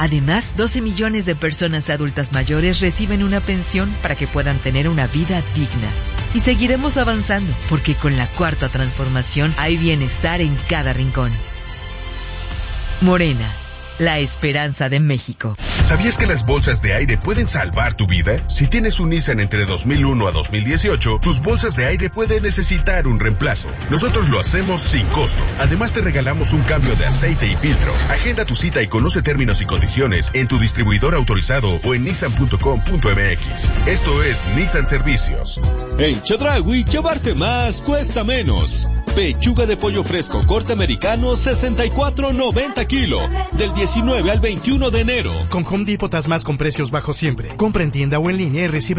Además, 12 millones de personas adultas mayores reciben una pensión para que puedan tener una vida digna. Y seguiremos avanzando, porque con la Cuarta Transformación hay bienestar en cada rincón. Morena, la esperanza de México. ¿Sabías que las bolsas de aire pueden salvar tu vida? Si tienes un Nissan entre 2001 a 2018, tus bolsas de aire pueden necesitar un reemplazo. Nosotros lo hacemos sin costo. Además, te regalamos un cambio de aceite y filtro. Agenda tu cita y conoce términos y condiciones en tu distribuidor autorizado o en nissan.com.mx. Esto es Nissan Servicios. En Chedraui, llevarte más cuesta menos. Pechuga de pollo fresco corte americano 64.90 kilo. Del 19 al 21 de enero. Con Home Depot haz más con precios bajos siempre. Compra en tienda o en línea y recibe